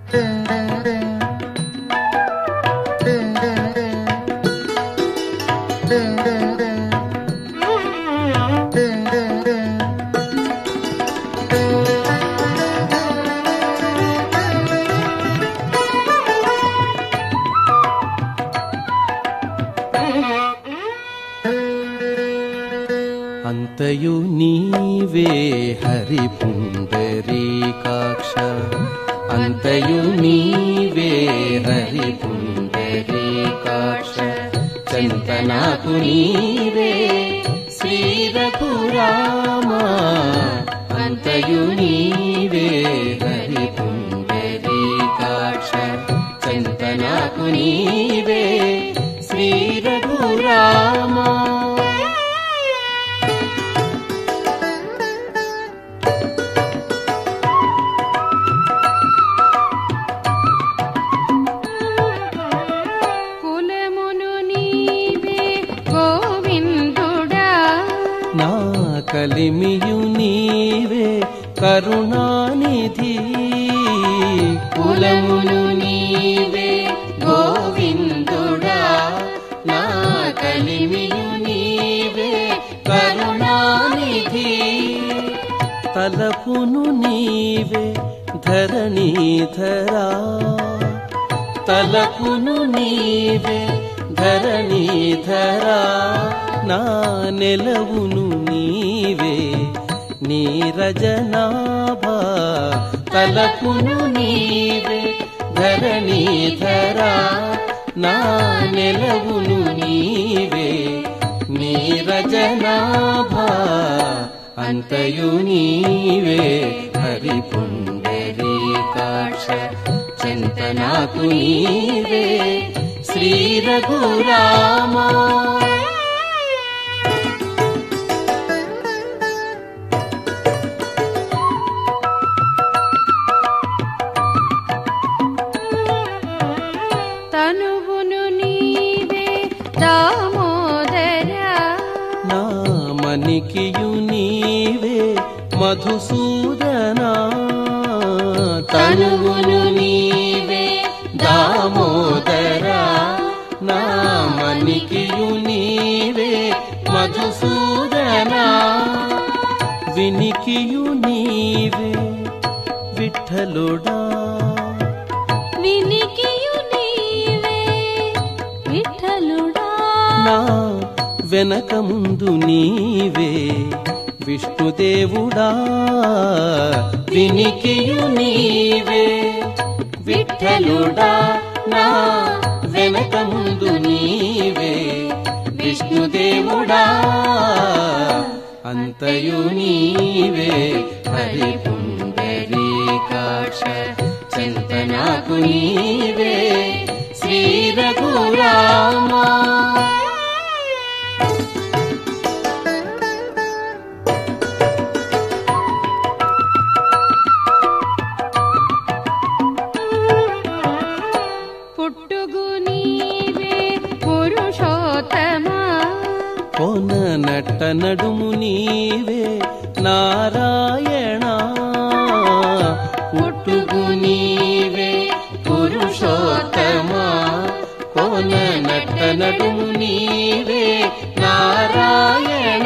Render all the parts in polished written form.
అంతయు నీవే హరి పుండరీకాక్ష, అంతయు నీవే హరి పుండరీకాక్ష, చింతనాకు నీవే శ్రీ రఘురామ, అంతయు నీవే హరి పుండరీకాక్ష, చింతనాకు నీవే శ్రీ రఘురామ. నా కలిమియు నీవే కరుణానిధి, కులమును నీవే గోవిందుడా, నా కలిమియు నీవే కరుణానిధి, తలపును నీవే ధరణీధరా, తలపును నీవే ధరణీధరా, నా నెలవును నీవే నీరజనాభా, తలపును నీవే ధరణీధరా, నా నెలవును నీవే నీరజనాభా, అంతయు నీవే హరి పుండరీకాక్ష, చింతనాకు నీవే శ్రీ రఘురామ. తనువును నీవే దామోదర, నా మణికియు నీవే మధుసూదనా, తనువును నీవే దామోదర, నా మణికియు నీవే మధుసూదనా, వినికియు నీవే విఠలుడా, వినికియు నీవే విఠలుడా, నా వెనక ముందు నీవే విష్ణుదేవుడా, వినికియు నీవే విఠలుడా, నా వెనక ముందు నీవే విష్ణుదేవుడా, అంతయు నీవే హరి పుండరీకాక్ష, చింతనాకు నీవే శ్రీ రఘురామ. పుట్టుగు నీవే పురుషోత్తమా, కోన నట్ట నడుము నీవే నారాయణ, పుట్టుగు నీవే పురుషోత్తమా, కోన నట్ట నడుము నీవే నారాయణ,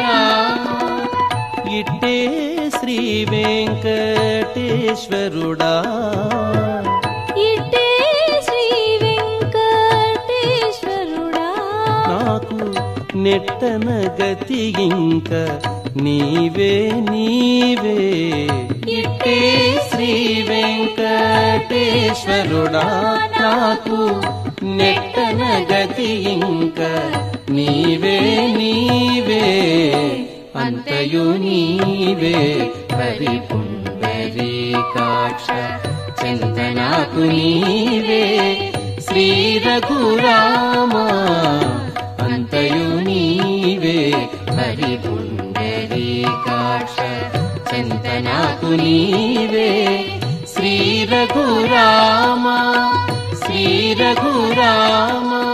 ఇట్టే శ్రీ వెంకటేశ్వరుడా, ఇట్టే శ్రీ వెంకటేశ్వరుడా, నాకు నెట్టన గతి ఇంక నీవే నీవే, ఇట్టే శ్రీ వెంకటేశ్వరుడా, నాకు నెట్టన గతి ఇంక నీవే నీవే, అంతయు నీవే హరి పుండరీకాక్ష, చింతనాకు నీవే శ్రీ రఘురామ, అంతయు నీవే హరి పుండరీకాక్ష, చింతనాకు నీవే శ్రీ రఘురామ, శ్రీ రఘురామ.